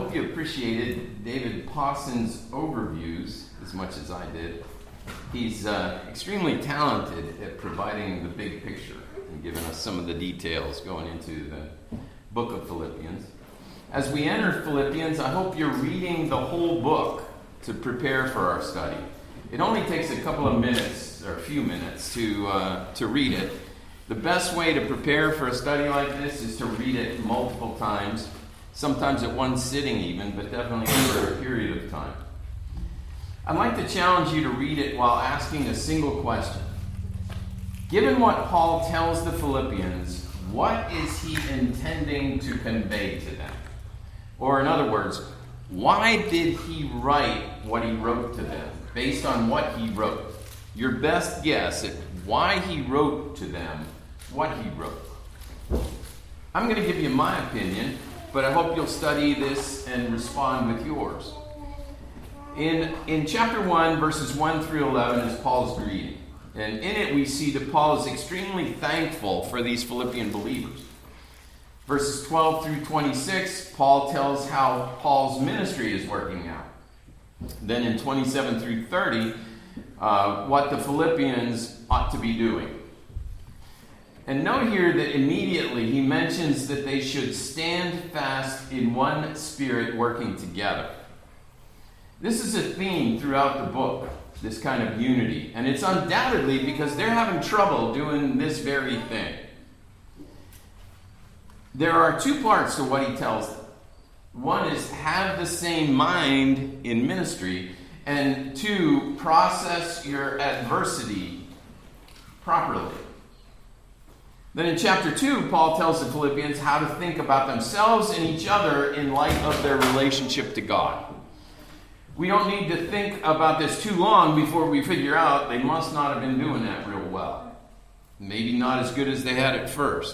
hope you appreciated David Pawson's overviews as much as I did. He's extremely talented at providing the big picture and giving us some of the details going into the book of Philippians. As we enter Philippians, I hope you're reading the whole book to prepare for our study. It only takes a couple of minutes, or a few minutes, to read it. The best way to prepare for a study like this is to read it multiple times, sometimes at one sitting even, but definitely over a period of time. I'd like to challenge you to read it while asking a single question. Given what Paul tells the Philippians, what is he intending to convey to them? Or in other words, why did he write what he wrote to them, based on what he wrote? Your best guess at why he wrote to them what he wrote. I'm going to give you my opinion, but I hope you'll study this and respond with yours. In chapter 1, verses 1 through 11 is Paul's greeting. And in it we see that Paul is extremely thankful for these Philippian believers. Verses 12 through 26, Paul tells how Paul's ministry is working out. Then in 27 through 30, what the Philippians ought to be doing. And note here that immediately he mentions that they should stand fast in one spirit working together. This is a theme throughout the book, this kind of unity. And it's undoubtedly because they're having trouble doing this very thing. There are two parts to what he tells them. One is have the same mind in ministry, and two, process your adversity properly. Then in chapter 2, Paul tells the Philippians how to think about themselves and each other in light of their relationship to God. We don't need to think about this too long before we figure out they must not have been doing that real well. Maybe not as good as they had at first.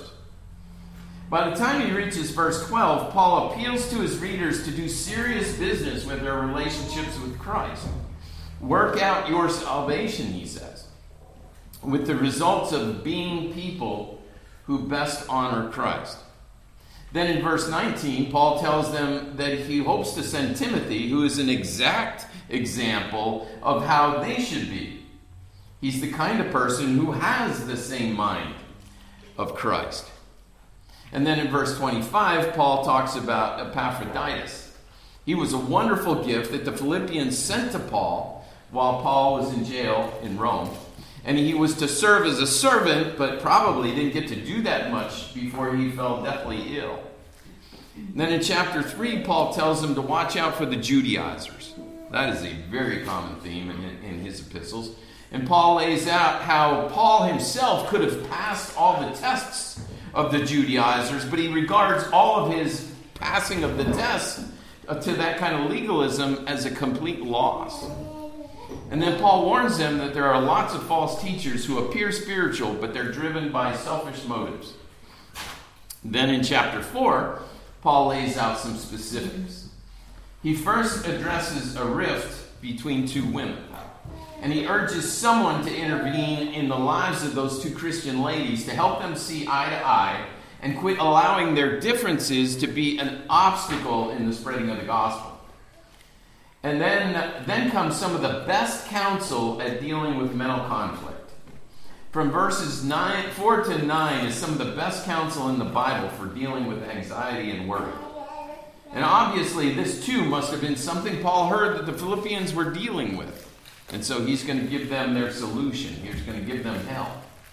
By the time he reaches verse 12, Paul appeals to his readers to do serious business with their relationships with Christ. Work out your salvation, he says, with the results of being people who best honor Christ. Then in verse 19, Paul tells them that he hopes to send Timothy, who is an exact example of how they should be. He's the kind of person who has the same mind of Christ. And then in verse 25, Paul talks about Epaphroditus. He was a wonderful gift that the Philippians sent to Paul while Paul was in jail in Rome. And he was to serve as a servant, but probably didn't get to do that much before he fell deathly ill. And then in chapter 3, Paul tells them to watch out for the Judaizers. That is a very common theme in his epistles. And Paul lays out how Paul himself could have passed all the tests of the Judaizers, but he regards all of his passing of the tests to that kind of legalism as a complete loss. And then Paul warns them that there are lots of false teachers who appear spiritual, but they're driven by selfish motives. Then in chapter 4, Paul lays out some specifics. He first addresses a rift between two women. And he urges someone to intervene in the lives of those two Christian ladies to help them see eye to eye and quit allowing their differences to be an obstacle in the spreading of the gospel. And then comes some of the best counsel at dealing with mental conflict. From verses 4 to 9 is some of the best counsel in the Bible for dealing with anxiety and worry. And obviously this too must have been something Paul heard that the Philippians were dealing with. And so he's going to give them their solution. He's going to give them help.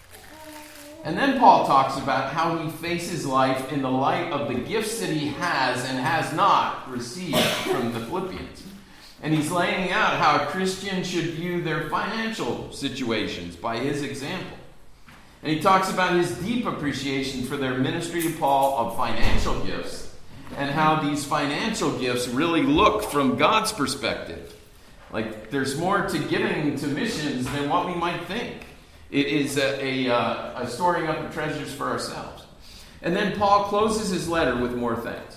And then Paul talks about how he faces life in the light of the gifts that he has and has not received from the Philippians. And he's laying out how a Christian should view their financial situations by his example. And he talks about his deep appreciation for their ministry to Paul of financial gifts and how these financial gifts really look from God's perspective. Like there's more to giving to missions than what we might think. It is a storing up of treasures for ourselves. And then Paul closes his letter with more thanks.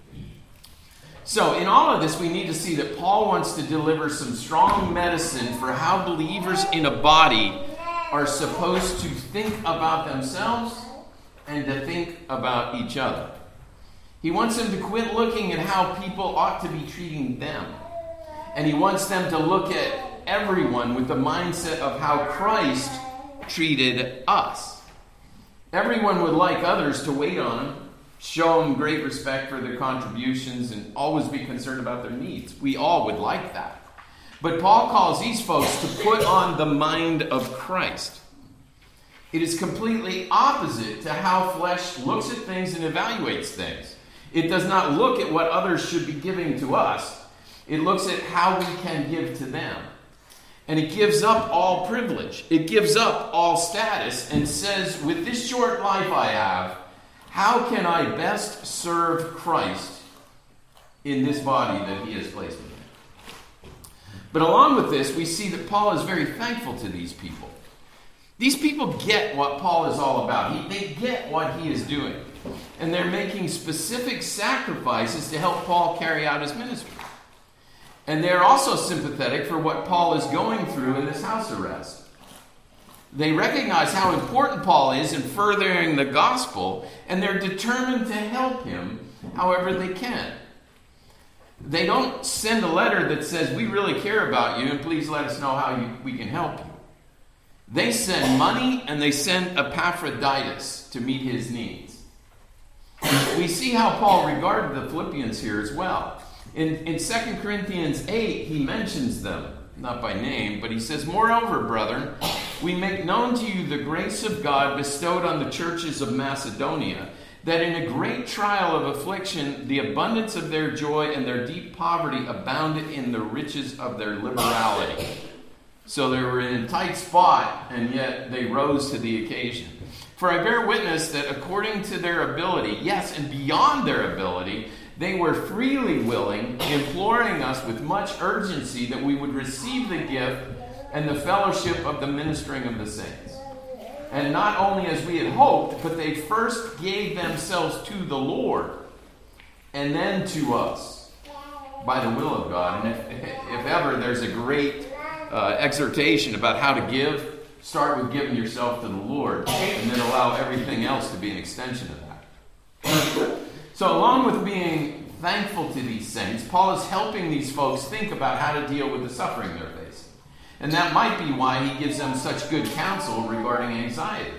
So in all of this, we need to see that Paul wants to deliver some strong medicine for how believers in a body are supposed to think about themselves and to think about each other. He wants them to quit looking at how people ought to be treating them. And he wants them to look at everyone with the mindset of how Christ treated us. Everyone would like others to wait on them, show them great respect for their contributions, and always be concerned about their needs. We all would like that. But Paul calls these folks to put on the mind of Christ. It is completely opposite to how flesh looks at things and evaluates things. It does not look at what others should be giving to us. It looks at how we can give to them. And it gives up all privilege. It gives up all status and says, with this short life I have, how can I best serve Christ in this body that he has placed me in? But along with this, we see that Paul is very thankful to these people. These people get what Paul is all about. They get what he is doing. And they're making specific sacrifices to help Paul carry out his ministry. And they're also sympathetic for what Paul is going through in this house arrest. They recognize how important Paul is in furthering the gospel, and they're determined to help him however they can. They don't send a letter that says, we really care about you, and please let us know how we can help you. They send money, and they send Epaphroditus to meet his needs. We see how Paul regarded the Philippians here as well. In 2 Corinthians 8, he mentions them, not by name, but he says, moreover, brethren, we make known to you the grace of God bestowed on the churches of Macedonia, that in a great trial of affliction, the abundance of their joy and their deep poverty abounded in the riches of their liberality. So they were in a tight spot, and yet they rose to the occasion. For I bear witness that according to their ability, yes, and beyond their ability, they were freely willing, imploring us with much urgency that we would receive the gift and the fellowship of the ministering of the saints. And not only as we had hoped, but they first gave themselves to the Lord and then to us by the will of God. And if ever there's a great exhortation about how to give, start with giving yourself to the Lord and then allow everything else to be an extension of that. So along with being thankful to these saints, Paul is helping these folks think about how to deal with the suffering they're facing. And that might be why he gives them such good counsel regarding anxiety.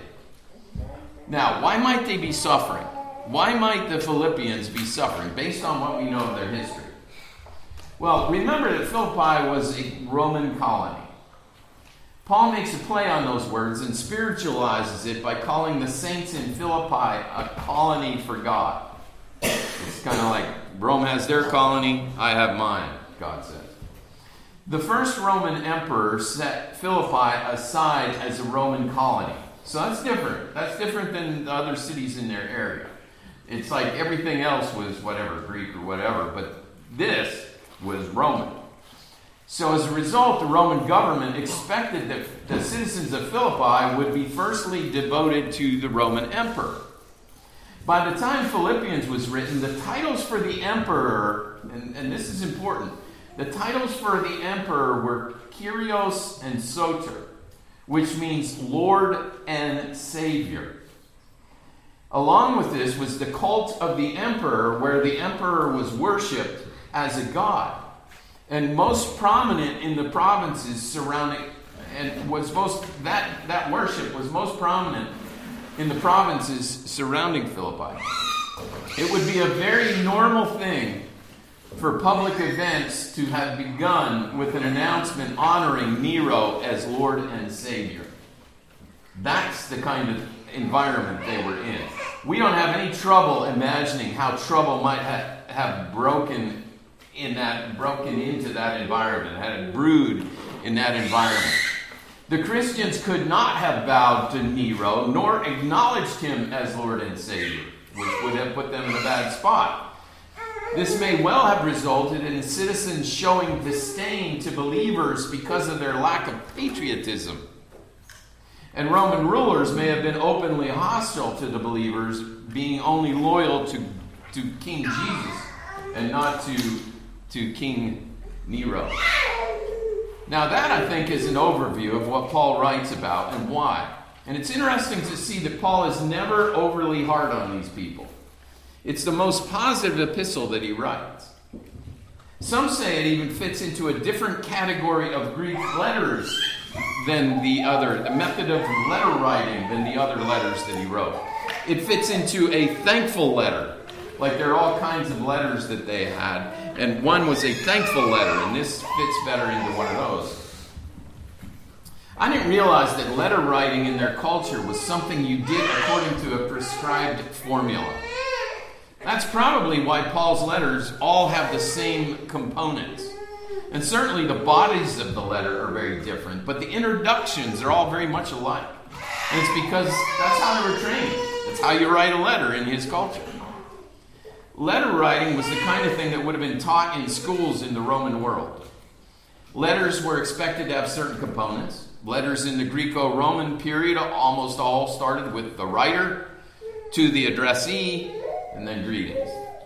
Now, why might they be suffering? Why might the Philippians be suffering based on what we know of their history? Well, remember that Philippi was a Roman colony. Paul makes a play on those words and spiritualizes it by calling the saints in Philippi a colony for God. It's kind of like Rome has their colony, I have mine, God says. The first Roman emperor set Philippi aside as a Roman colony. So that's different. That's different than the other cities in their area. It's like everything else was whatever, Greek or whatever, but this was Roman. So as a result, the Roman government expected that the citizens of Philippi would be firstly devoted to the Roman emperor. By the time Philippians was written, the titles for the emperor, and this is important, the titles for the emperor were Kyrios and Soter, which means Lord and Savior. Along with this was the cult of the emperor, where the emperor was worshipped as a god. And most prominent in the provinces surrounding, and was most, that worship was most prominent in the provinces surrounding Philippi. It would be a very normal thing for public events to have begun with an announcement honoring Nero as Lord and Savior. That's the kind of environment they were in. We don't have any trouble imagining how trouble might have broken into that environment, had it brewed in that environment. The Christians could not have bowed to Nero, nor acknowledged him as Lord and Savior, which would have put them in a bad spot. This may well have resulted in citizens showing disdain to believers because of their lack of patriotism. And Roman rulers may have been openly hostile to the believers, being only loyal to King Jesus and not to King Nero. Now that, I think, is an overview of what Paul writes about and why. And it's interesting to see that Paul is never overly hard on these people. It's the most positive epistle that he writes. Some say it even fits into a different category of Greek letters than the method of letter writing than the other letters that he wrote. It fits into a thankful letter. Like there are all kinds of letters that they had, and one was a thankful letter, and this fits better into one of those. I didn't realize that letter writing in their culture was something you did according to a prescribed formula. That's probably why Paul's letters all have the same components. And certainly the bodies of the letter are very different, but the introductions are all very much alike. And it's because that's how they were trained. That's how you write a letter in his culture. Letter writing was the kind of thing that would have been taught in schools in the Roman world. Letters were expected to have certain components. Letters in the Greco-Roman period almost all started with the writer to the addressee and then greetings.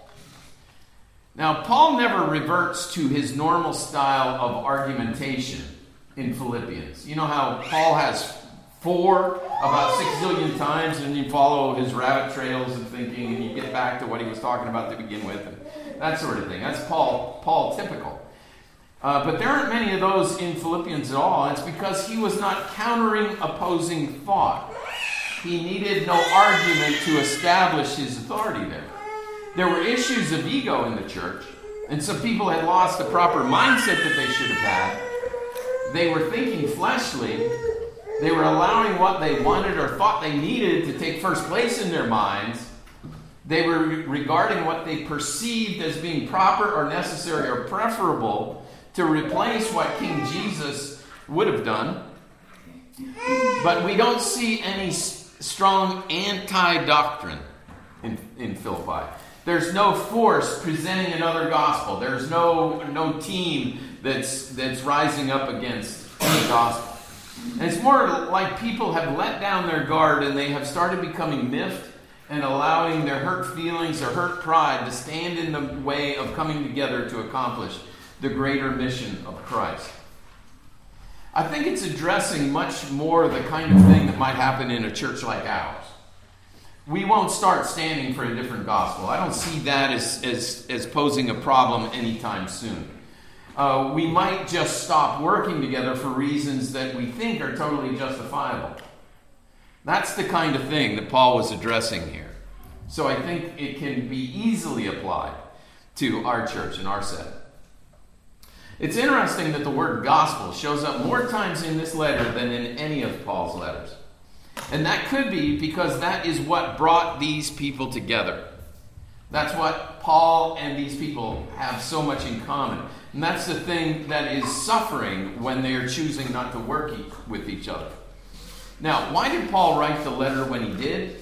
Now, Paul never reverts to his normal style of argumentation in Philippians. You know how Paul has 4 about 6 zillion times, and you follow his rabbit trails and thinking, and you get back to what he was talking about to begin with, and that sort of thing. That's Paul typical. But there aren't many of those in Philippians at all. It's because he was not countering opposing thought. He needed no argument to establish his authority there. There were issues of ego in the church, and some people had lost the proper mindset that they should have had. They were thinking fleshly. They were allowing what they wanted or thought they needed to take first place in their minds. They were regarding what they perceived as being proper or necessary or preferable to replace what King Jesus would have done. But we don't see any strong anti-doctrine in Philippi. There's no force presenting another gospel. There's no team that's rising up against the gospel. And it's more like people have let down their guard and they have started becoming miffed and allowing their hurt feelings or hurt pride to stand in the way of coming together to accomplish the greater mission of Christ. I think it's addressing much more the kind of thing that might happen in a church like ours. We won't start standing for a different gospel. I don't see that as posing a problem anytime soon. We might just stop working together for reasons that we think are totally justifiable. That's the kind of thing that Paul was addressing here. So I think it can be easily applied to our church and our setting. It's interesting that the word gospel shows up more times in this letter than in any of Paul's letters. And that could be because that is what brought these people together. That's what Paul and these people have so much in common. And that's the thing that is suffering when they are choosing not to work with each other. Now, why did Paul write the letter when he did?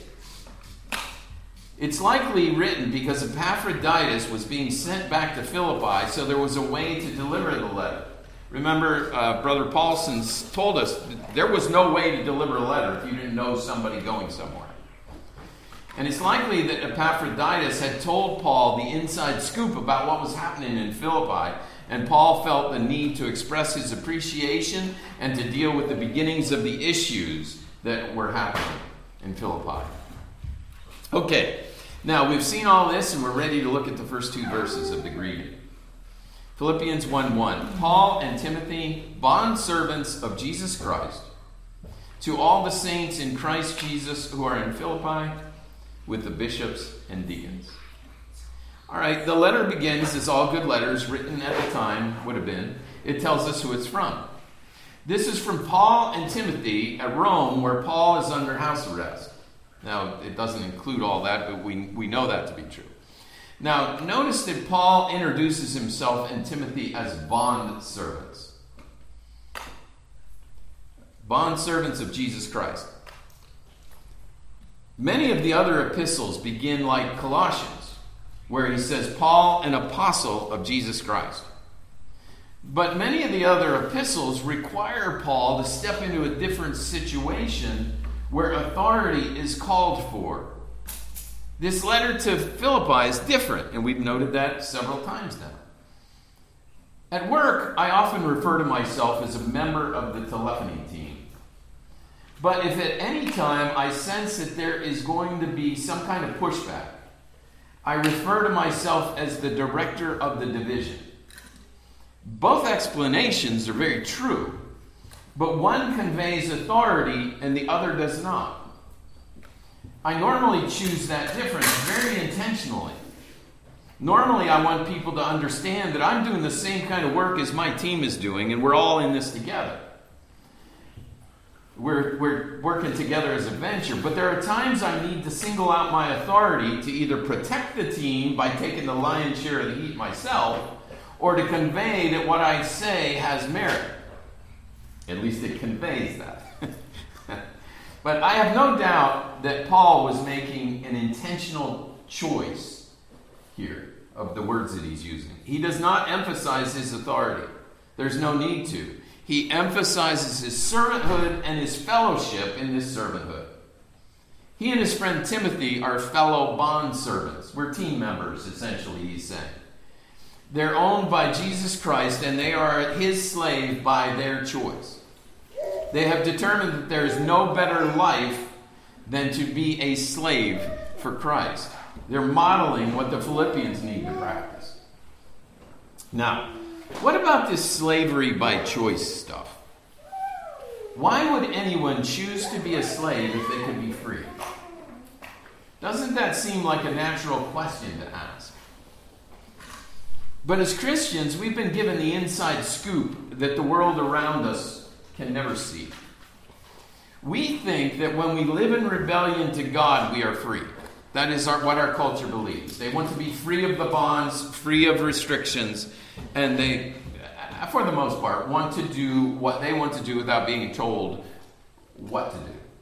It's likely written because Epaphroditus was being sent back to Philippi, so there was a way to deliver the letter. Remember, Brother Paulson's told us that there was no way to deliver a letter if you didn't know somebody going somewhere. And it's likely that Epaphroditus had told Paul the inside scoop about what was happening in Philippi, and Paul felt the need to express his appreciation and to deal with the beginnings of the issues that were happening in Philippi. Okay, now we've seen all this and we're ready to look at the first 2 verses of the greeting. Philippians 1:1. Paul and Timothy, bondservants of Jesus Christ, to all the saints in Christ Jesus who are in Philippi, with the bishops and deacons. All right, the letter begins, as all good letters written at the time would have been. It tells us who it's from. This is from Paul and Timothy at Rome, where Paul is under house arrest. Now, it doesn't include all that, but we know that to be true. Now, notice that Paul introduces himself and Timothy as bond-servants. Bond-servants of Jesus Christ. Many of the other epistles begin like Colossians, where he says, Paul, an apostle of Jesus Christ. But many of the other epistles require Paul to step into a different situation where authority is called for. This letter to Philippi is different, and we've noted that several times now. At work, I often refer to myself as a member of the telephony team. But if at any time I sense that there is going to be some kind of pushback, I refer to myself as the director of the division. Both explanations are very true, but one conveys authority and the other does not. I normally choose that difference very intentionally. Normally, I want people to understand that I'm doing the same kind of work as my team is doing, and we're all in this together. We're working together as a venture, but there are times I need to single out my authority to either protect the team by taking the lion's share of the heat myself, or to convey that what I say has merit. At least it conveys that. But I have no doubt that Paul was making an intentional choice here of the words that he's using. He does not emphasize his authority. There's no need to. He emphasizes his servanthood and his fellowship in this servanthood. He and his friend Timothy are fellow bondservants. We're team members, essentially, he's saying. They're owned by Jesus Christ, and they are his slave by their choice. They have determined that there is no better life than to be a slave for Christ. They're modeling what the Philippians need to practice. Now, what about this slavery by choice stuff? Why would anyone choose to be a slave if they could be free? Doesn't that seem like a natural question to ask? But as Christians, we've been given the inside scoop that the world around us can never see. We think that when we live in rebellion to God, we are free. That is what our culture believes. They want to be free of the bonds, free of restrictions, and they, for the most part, want to do what they want to do without being told what to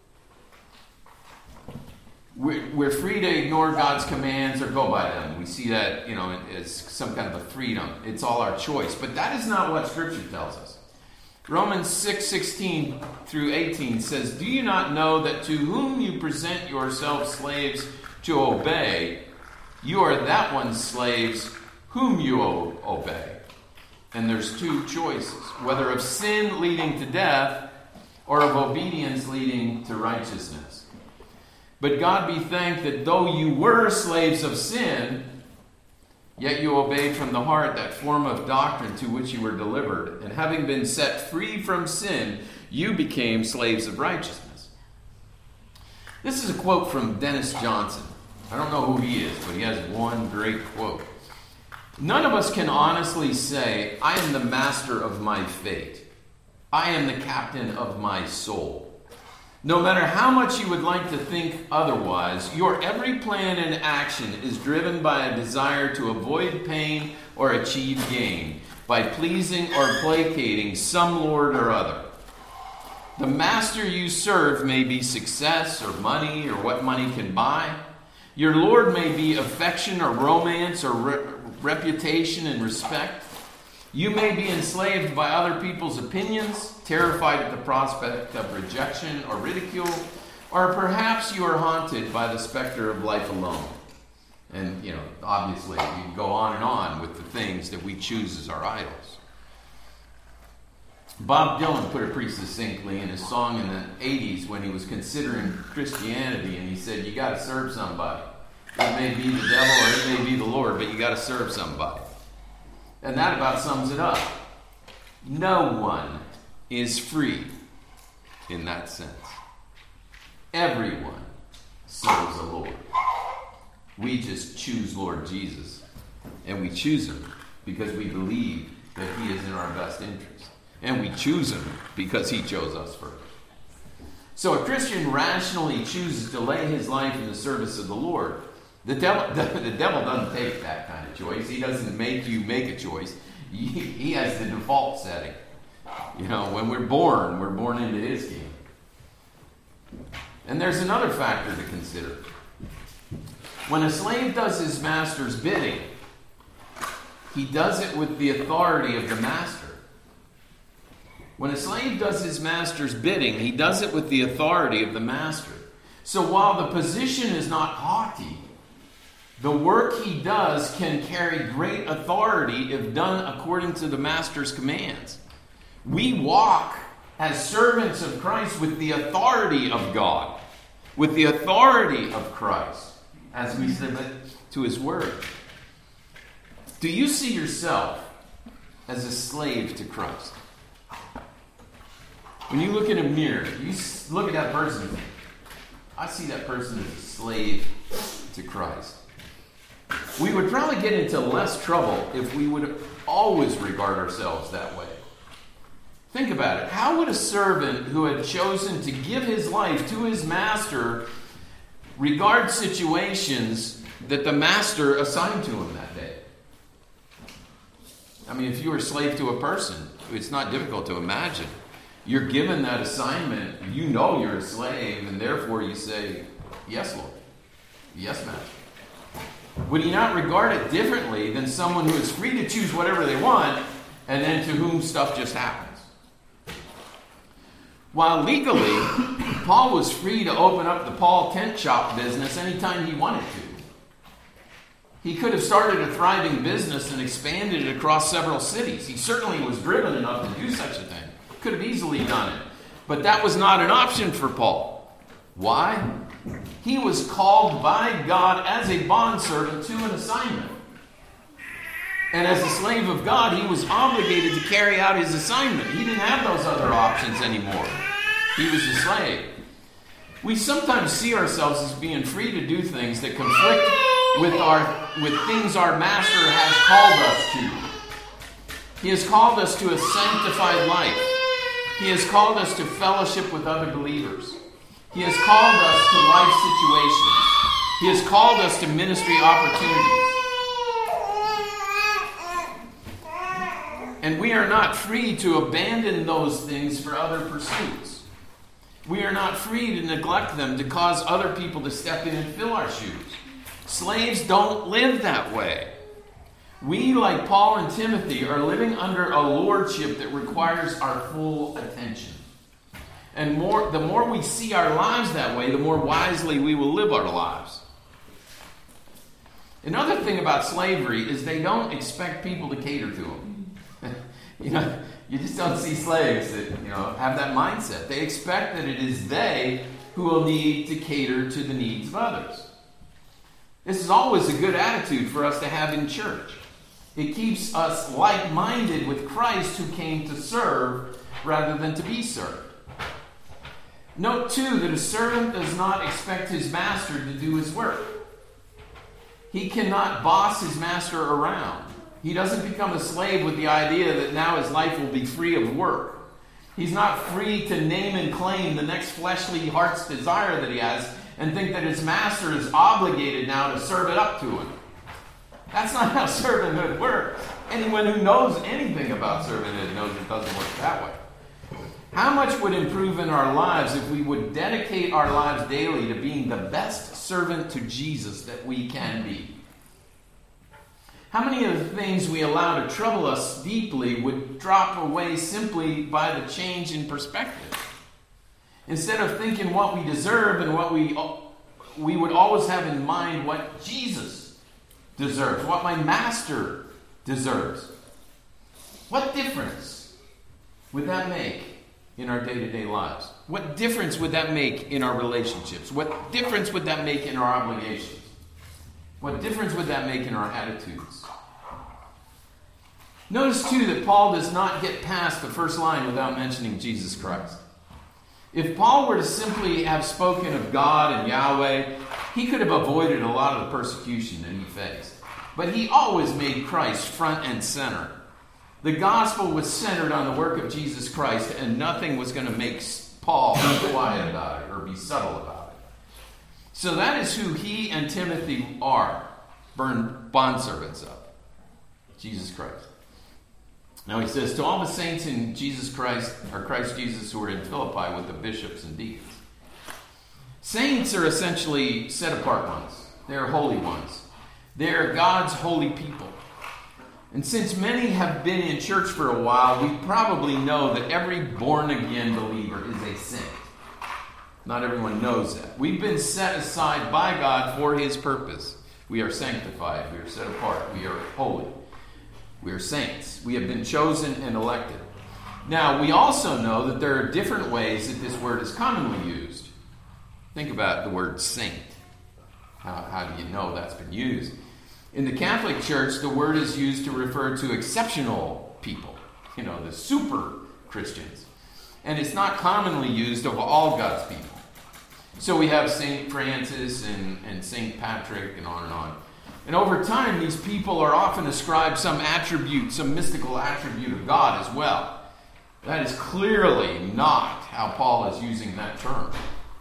do. We're free to ignore God's commands or go by them. We see that, as some kind of a freedom. It's all our choice. But that is not what Scripture tells us. Romans 6:16 through 18 says, "Do you not know that to whom you present yourselves slaves to obey, you are that one's slaves whom you obey?" And there's two choices, whether of sin leading to death or of obedience leading to righteousness. But God be thanked that though you were slaves of sin, yet you obeyed from the heart that form of doctrine to which you were delivered. And having been set free from sin, you became slaves of righteousness. This is a quote from Dennis Johnson. I don't know who he is, but he has one great quote. "None of us can honestly say, 'I am the master of my fate. I am the captain of my soul.' No matter how much you would like to think otherwise, your every plan and action is driven by a desire to avoid pain or achieve gain, by pleasing or placating some lord or other. The master you serve may be success or money or what money can buy. Your lord may be affection or romance or reputation and respect. You may be enslaved by other people's opinions, terrified at the prospect of rejection or ridicule, or perhaps you are haunted by the specter of life alone." And, obviously, we can go on with the things that we choose as our idols. Bob Dylan put it pretty succinctly in his song in the 80s when he was considering Christianity, and he said, "You got to serve somebody. It may be the devil or it may be the Lord, but you got to serve somebody." And that about sums it up. No one is free in that sense. Everyone serves the Lord. We just choose Lord Jesus. And we choose him because we believe that he is in our best interest. And we choose him because he chose us first. So a Christian rationally chooses to lay his life in the service of the Lord. The devil doesn't take that kind of choice. He doesn't make you make a choice. He has the default setting. When we're born into his kingdom. And there's another factor to consider. When a slave does his master's bidding, he does it with the authority of the master. When a slave does his master's bidding, he does it with the authority of the master. So while the position is not haughty, the work he does can carry great authority if done according to the master's commands. We walk as servants of Christ with the authority of God, with the authority of Christ. as we submit to His Word. Do you see yourself as a slave to Christ? When you look in a mirror, you look at that person, I see that person as a slave to Christ. We would probably get into less trouble if we would always regard ourselves that way. Think about it. How would a servant who had chosen to give his life to his master regard situations that the master assigned to him that day? I mean, if you were a slave to a person, it's not difficult to imagine. You're given that assignment, you know you're a slave, and therefore you say, yes, Lord. Yes, Master. Would he not regard it differently than someone who is free to choose whatever they want and then to whom stuff just happens? While legally, Paul was free to open up the Paul tent shop business anytime he wanted to. He could have started a thriving business and expanded it across several cities. He certainly was driven enough to do such a thing. Could have easily done it. But that was not an option for Paul. Why? He was called by God as a bondservant to an assignment. And as a slave of God, he was obligated to carry out his assignment. He didn't have those other options anymore. He was a slave. We sometimes see ourselves as being free to do things that conflict with things our master has called us to. He has called us to a sanctified life. He has called us to fellowship with other believers. He has called us to life situations. He has called us to ministry opportunities. And we are not free to abandon those things for other pursuits. We are not free to neglect them to cause other people to step in and fill our shoes. Slaves don't live that way. We, like Paul and Timothy, are living under a lordship that requires our full attention. And the more we see our lives that way, the more wisely we will live our lives. Another thing about slavery is they don't expect people to cater to them. You just don't see slaves that have that mindset. They expect that it is they who will need to cater to the needs of others. This is always a good attitude for us to have in church. It keeps us like-minded with Christ, who came to serve rather than to be served. Note, too, that a servant does not expect his master to do his work. He cannot boss his master around. He doesn't become a slave with the idea that now his life will be free of work. He's not free to name and claim the next fleshly heart's desire that he has and think that his master is obligated now to serve it up to him. That's not how servanthood works. Anyone who knows anything about servanthood knows it doesn't work that way. How much would improve in our lives if we would dedicate our lives daily to being the best servant to Jesus that we can be? How many of the things we allow to trouble us deeply would drop away simply by the change in perspective? Instead of thinking what we deserve and what we would always have in mind what Jesus deserves, what my master deserves. What difference would that make in our day-to-day lives? What difference would that make in our relationships? What difference would that make in our obligations? What difference would that make in our attitudes? Notice, too, that Paul does not get past the first line without mentioning Jesus Christ. If Paul were to simply have spoken of God and Yahweh, he could have avoided a lot of the persecution that he faced. But he always made Christ front and center. The gospel was centered on the work of Jesus Christ, and nothing was going to make Paul be quiet about it or be subtle about it. So that is who he and Timothy are, bondservants of Jesus Christ. Now he says, to all the saints in Jesus Christ, or Christ Jesus, who are in Philippi with the bishops and deacons. Saints are essentially set-apart ones. They're holy ones. They're God's holy people. And since many have been in church for a while, we probably know that every born-again believer is a saint. Not everyone knows that. We've been set aside by God for His purpose. We are sanctified. We are set apart. We are holy. We are saints. We have been chosen and elected. Now, we also know that there are different ways that this word is commonly used. Think about the word saint. How how do you know that's been used? In the Catholic Church, the word is used to refer to exceptional people, the super Christians. And it's not commonly used of all God's people. So we have St. Francis and St. Patrick and on and on. And over time, these people are often ascribed some attribute, some mystical attribute of God as well. That is clearly not how Paul is using that term.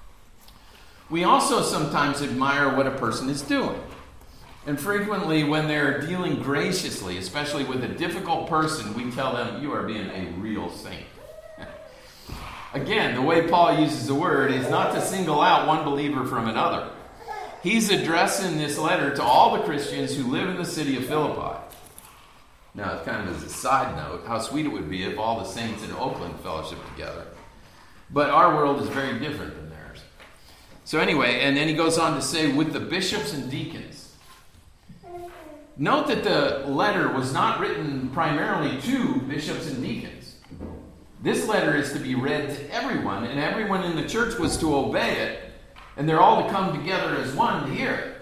We also sometimes admire what a person is doing. And frequently, when they're dealing graciously, especially with a difficult person, we tell them, you are being a real saint. Again, the way Paul uses the word is not to single out one believer from another. He's addressing this letter to all the Christians who live in the city of Philippi. Now, kind of as a side note, how sweet it would be if all the saints in Oakland fellowship together. But our world is very different than theirs. So anyway, and then he goes on to say, with the bishops and deacons. Note that the letter was not written primarily to bishops and deacons. This letter is to be read to everyone, and everyone in the church was to obey it, and they're all to come together as one to hear it.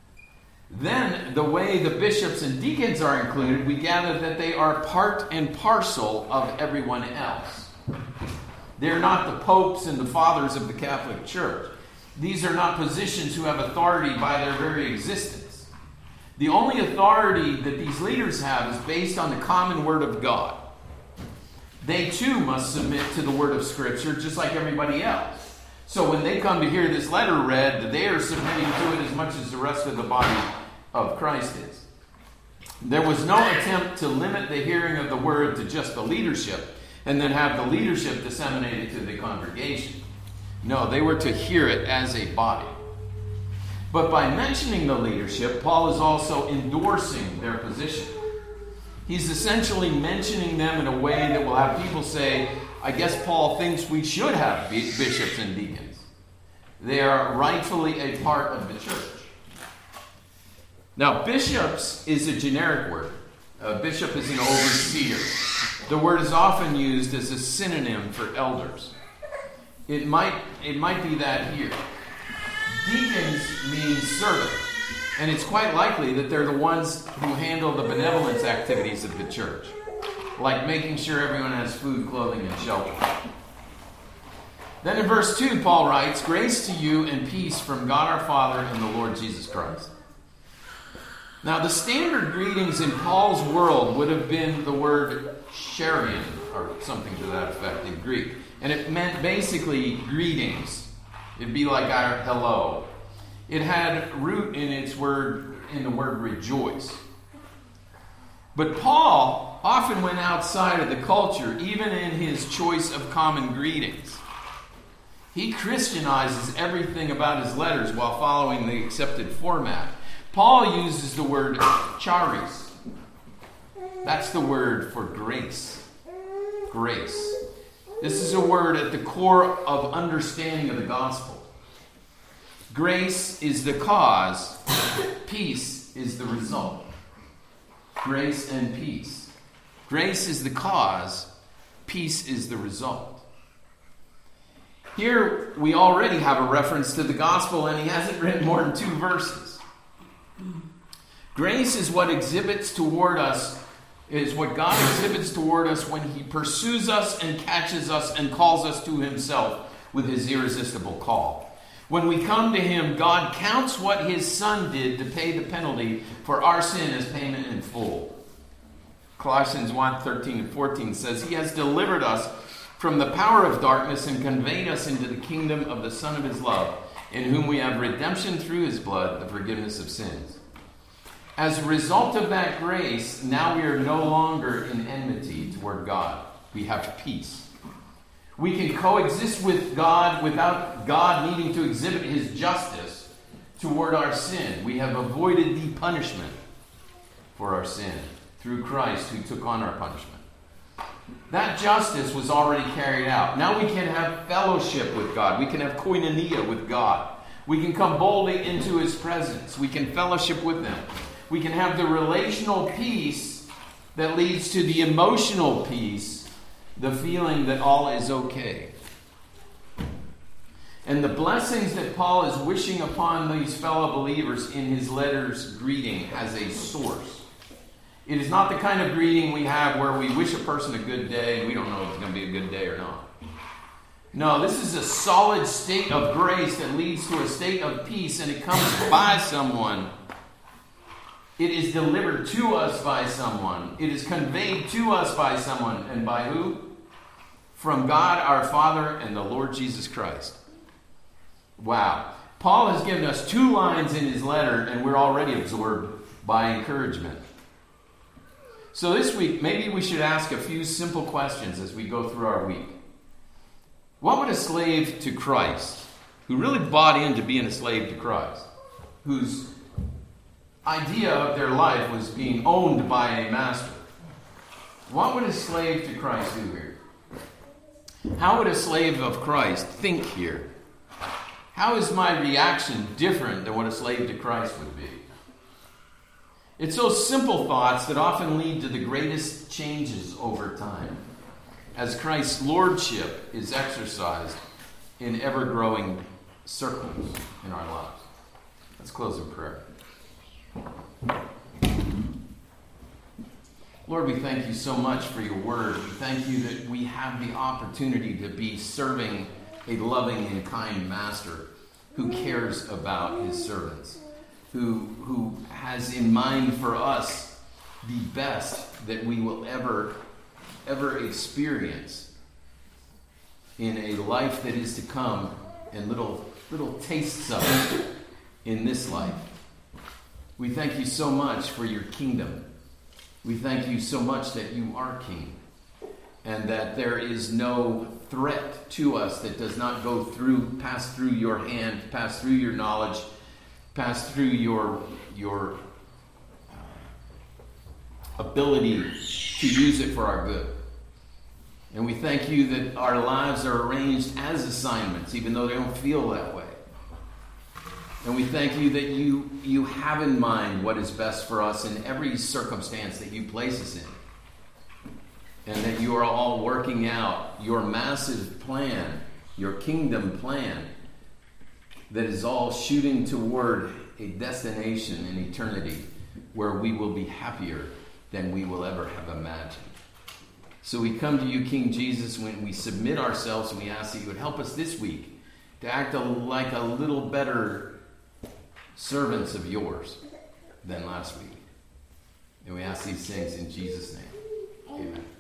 Then, the way the bishops and deacons are included, we gather that they are part and parcel of everyone else. They're not the popes and the fathers of the Catholic Church. These are not positions who have authority by their very existence. The only authority that these leaders have is based on the common word of God. They too must submit to the word of Scripture just like everybody else. So when they come to hear this letter read, they are submitting to it as much as the rest of the body of Christ is. There was no attempt to limit the hearing of the word to just the leadership and then have the leadership disseminate it to the congregation. No, they were to hear it as a body. But by mentioning the leadership, Paul is also endorsing their position. He's essentially mentioning them in a way that will have people say, I guess Paul thinks we should have bishops and deacons. They are rightfully a part of the church. Now, bishops is a generic word. A bishop is an overseer. The word is often used as a synonym for elders. It might be that here. Deacons means servant. And it's quite likely that they're the ones who handle the benevolence activities of the church, like making sure everyone has food, clothing, and shelter. Then in verse 2, Paul writes, grace to you and peace from God our Father and the Lord Jesus Christ. Now, the standard greetings in Paul's world would have been the word charion, or something to that effect in Greek. And it meant basically greetings. It'd be like our hello. It had root in the word rejoice. But Paul often went outside of the culture, even in his choice of common greetings. He Christianizes everything about his letters while following the accepted format. Paul uses the word charis. That's the word for grace. Grace. This is a word at the core of understanding of the gospel. Grace is the cause, peace is the result. Grace and peace. Grace is the cause, peace is the result. Here we already have a reference to the gospel, and he hasn't written more than 2 verses. Grace is what exhibits toward us, is what God exhibits toward us when he pursues us and catches us and calls us to himself with his irresistible call. When we come to him, God counts what his Son did to pay the penalty for our sin as payment in full. Colossians 1:13-14 says, he has delivered us from the power of darkness and conveyed us into the kingdom of the Son of his love, in whom we have redemption through his blood, the forgiveness of sins. As a result of that grace, now we are no longer in enmity toward God. We have peace. We can coexist with God without God needing to exhibit his justice toward our sin. We have avoided the punishment for our sin through Christ who took on our punishment. That justice was already carried out. Now we can have fellowship with God. We can have koinonia with God. We can come boldly into his presence. We can fellowship with him. We can have the relational peace that leads to the emotional peace, the feeling that all is okay. And the blessings that Paul is wishing upon these fellow believers in his letter's greeting has a source. It is not the kind of greeting we have where we wish a person a good day and we don't know if it's going to be a good day or not. No, this is a solid state of grace that leads to a state of peace, and it comes by someone. It is delivered to us by someone. It is conveyed to us by someone. And by who? From God our Father and the Lord Jesus Christ. Wow. Paul has given us 2 lines in his letter, and we're already absorbed by encouragement. So this week, maybe we should ask a few simple questions as we go through our week. What would a slave to Christ, who really bought into being a slave to Christ, whose idea of their life was being owned by a master, what would a slave to Christ do here? How would a slave of Christ think here? How is my reaction different than what a slave to Christ would be? It's those simple thoughts that often lead to the greatest changes over time, as Christ's lordship is exercised in ever-growing circles in our lives. Let's close in prayer. Lord, we thank you so much for your word. We thank you that we have the opportunity to be serving a loving and kind master who cares about his servants, who has in mind for us the best that we will ever experience in a life that is to come, and little tastes of it in this life. We thank you so much for your kingdom. We thank you so much that you are king, and that there is no threat to us that does not pass through your hand, pass through your knowledge, pass through your ability to use it for our good. And we thank you that our lives are arranged as assignments, even though they don't feel that way. And we thank you that you have in mind what is best for us in every circumstance that you place us in. And that you are all working out your massive plan, your kingdom plan, that is all shooting toward a destination in eternity where we will be happier than we will ever have imagined. So we come to you, King Jesus, when we submit ourselves, and we ask that you would help us this week to act like a little better servants of yours than last week. And we ask these things in Jesus' name. Amen.